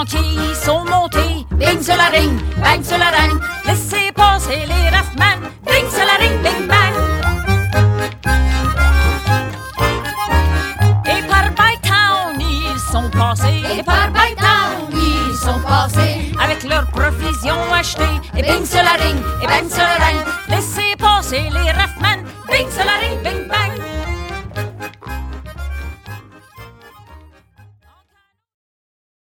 chantier, ils sont montés. Bing sur la ring, bang sur la ring. Laissez passer les Raffman. Bing sur la ring, bing bang. Et par Bytown, ils sont passés. Et par Bytown, ils sont passés. Avec leurs provisions achetées. Et bing sur la ring, et bang sur la ring. Laissez passer les Raffman. Bing sur la ring, bing bang.